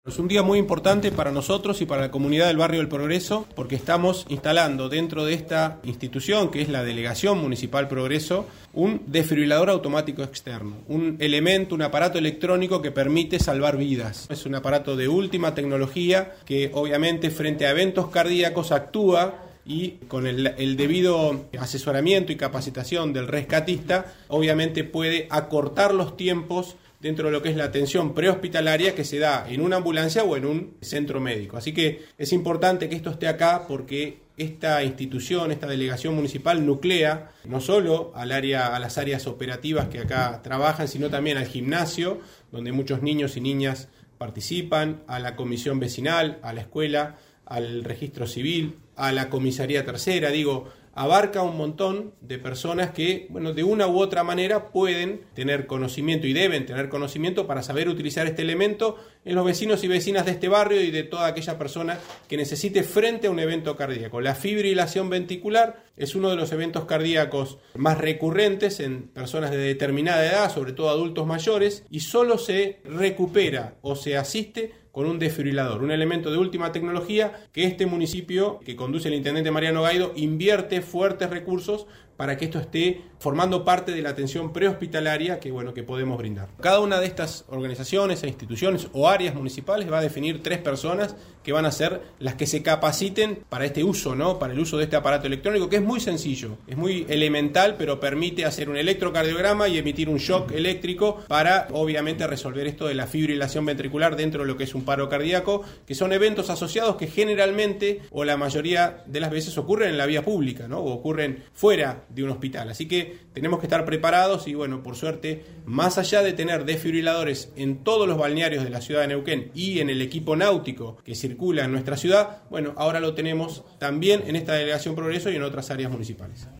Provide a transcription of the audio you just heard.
Es un día muy importante para nosotros y para la comunidad del Barrio del Progreso porque estamos instalando dentro de esta institución, que es la Delegación Municipal Progreso, un desfibrilador automático externo, un elemento, un aparato electrónico que permite salvar vidas. Es un aparato de última tecnología que obviamente frente a eventos cardíacos actúa y con el debido asesoramiento y capacitación del rescatista, obviamente puede acortar los tiempos dentro de lo que es la atención prehospitalaria que se da en una ambulancia o en un centro médico. Así que es importante que esto esté acá porque esta institución, esta delegación municipal nuclea no solo a las áreas operativas que acá trabajan, sino también al gimnasio, donde muchos niños y niñas participan, a la comisión vecinal, a la escuela, al registro civil, a la comisaría tercera, abarca un montón de personas que, de una u otra manera pueden tener conocimiento y deben tener conocimiento para saber utilizar este elemento en los vecinos y vecinas de este barrio y de toda aquella persona que necesite frente a un evento cardíaco. La fibrilación ventricular es uno de los eventos cardíacos más recurrentes en personas de determinada edad, sobre todo adultos mayores, y solo se recupera o se asiste con un desfibrilador, un elemento de última tecnología que este municipio, que conduce el intendente Mariano Gaido, invierte fuertes recursos para que esto esté formando parte de la atención prehospitalaria que podemos brindar. Cada una de estas organizaciones e instituciones o áreas municipales va a definir 3 personas que van a ser las que se capaciten para este uso, para el uso de este aparato electrónico, que es muy sencillo, es muy elemental, pero permite hacer un electrocardiograma y emitir un shock eléctrico para, obviamente, resolver esto de la fibrilación ventricular dentro de lo que es un paro cardíaco, que son eventos asociados que generalmente, o la mayoría de las veces, ocurren en la vía pública, o ocurren fuera de un hospital. Así que tenemos que estar preparados y, por suerte, más allá de tener desfibriladores en todos los balnearios de la ciudad de Neuquén y en el equipo náutico que circula en nuestra ciudad, ahora lo tenemos también en esta Delegación Progreso y en otras áreas municipales.